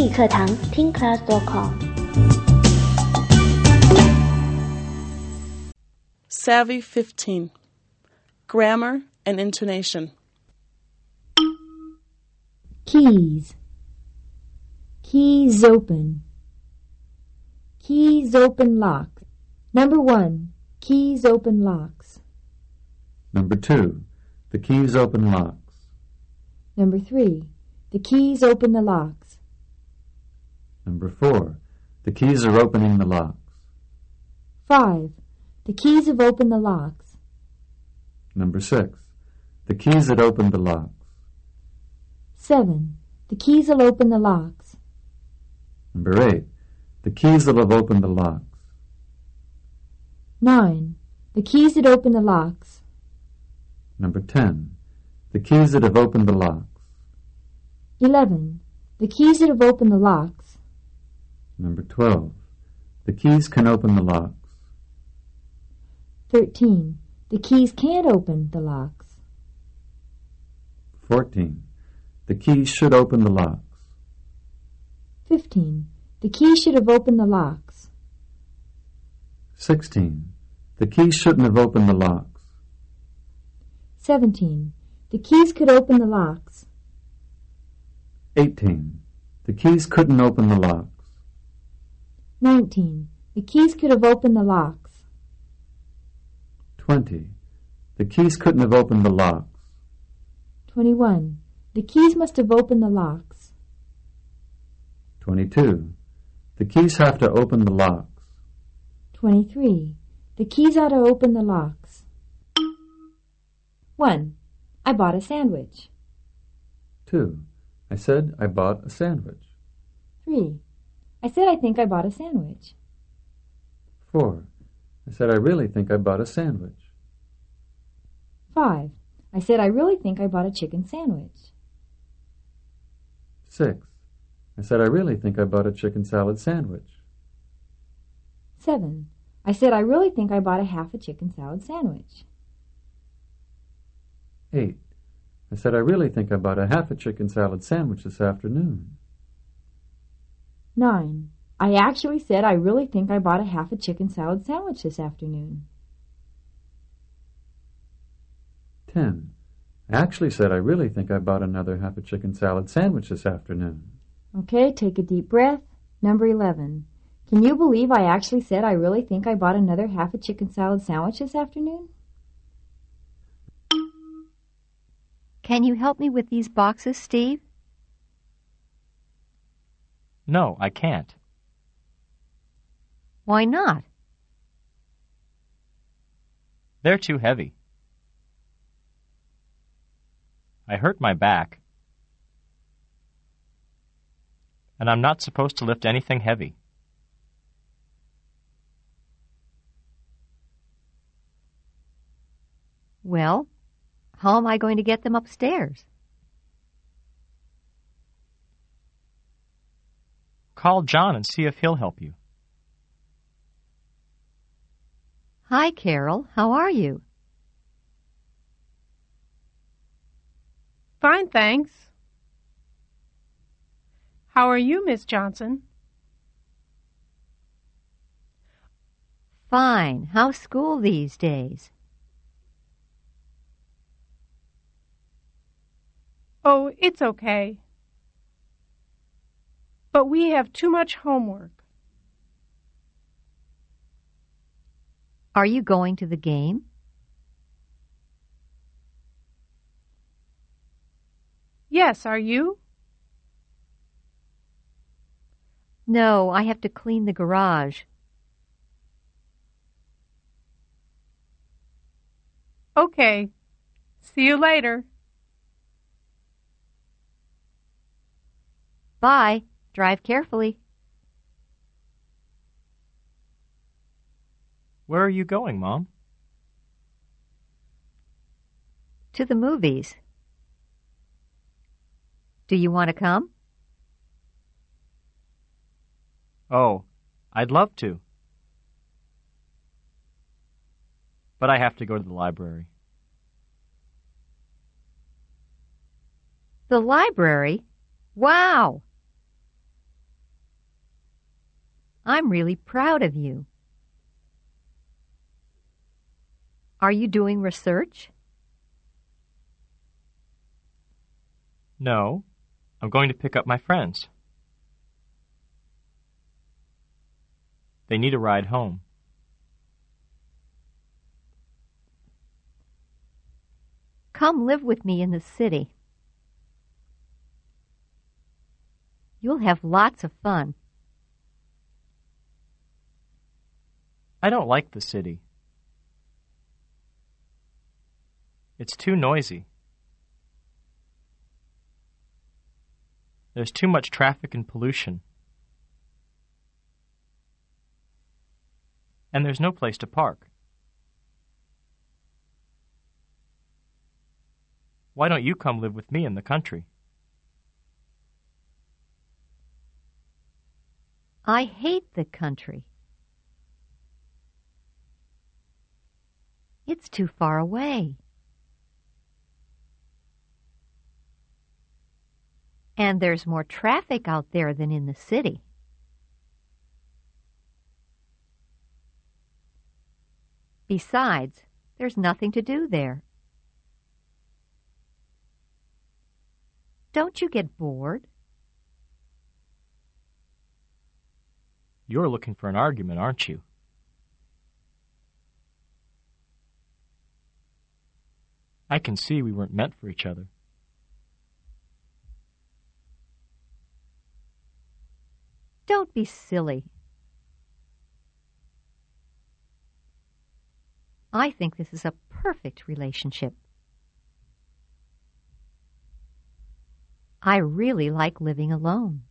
英语课堂听 class.com。 Savvy 15. Grammar and intonation. Keys. Keys open. Keys open locks. Number 1. Keys open locks. Number 2. The keys open locks. Number 3. The keys open the locks. Number 4. The keys are opening the locks. 5. The keys have opened the locks. Number 6. The keys that open the locks. 7. The keys will open the locks. Number 8. The keys that have opened the locks. 9. The keys that open the locks. Number 10. The keys that have opened the locks. 11. The keys that have opened the locks. Number 12. The keys can open the locks. 13. The keys can't open the locks. 14. The keys should open the locks. 15. The keys should have opened the locks. 16. The keys shouldn't have opened the locks. 17. The keys could open the locks. 18. The keys couldn't open the locks. 19. The keys could have opened the locks. 20. The keys couldn't have opened the locks. 21. The keys must have opened the locks. 22. The keys have to open the locks. 23. The keys ought to open the locks. 1. I bought a sandwich. 2. I said I bought a sandwich. 3. I said I think I bought a sandwich. 4. I said I really think I bought a sandwich. 5. I said I really think I bought a chicken sandwich. 6. I said I really think I bought a chicken salad sandwich. 7. I said I really think I bought a half a chicken salad sandwich. 8. I said I really think I bought a half a chicken salad sandwich this afternoon. 9. I actually said I really think I bought a half a chicken salad sandwich this afternoon. 10. I actually said I really think I bought another half a chicken salad sandwich this afternoon. Okay, take a deep breath. Number 11. Can you believe I actually said I really think I bought another half a chicken salad sandwich this afternoon? Can you help me with these boxes, Steve? No, I can't. Why not? They're too heavy. I hurt my back. And I'm not supposed to lift anything heavy. Well, how am I going to get them upstairs? Call John and see if he'll help you. Hi, Carol. How are you? Fine, thanks. How are you, Miss Johnson? Fine. How's school these days? Oh, it's okay. But we have too much homework. Are you going to the game? Yes, are you? No, I have to clean the garage. Okay. See you later. Bye. Drive carefully. Where are you going, Mom? To the movies. Do you want to come? Oh, I'd love to. But I have to go to the library. The library? Wow! I'm really proud of you. Are you doing research? No, I'm going to pick up my friends. They need a ride home. Come live with me in the city. You'll have lots of fun. I don't like the city. It's too noisy. There's too much traffic and pollution. And there's no place to park. Why don't you come live with me in the country? I hate the country. It's too far away. And there's more traffic out there than in the city. Besides, there's nothing to do there. Don't you get bored? You're looking for an argument, aren't you? I can see we weren't meant for each other. Don't be silly. I think this is a perfect relationship. I really like living alone.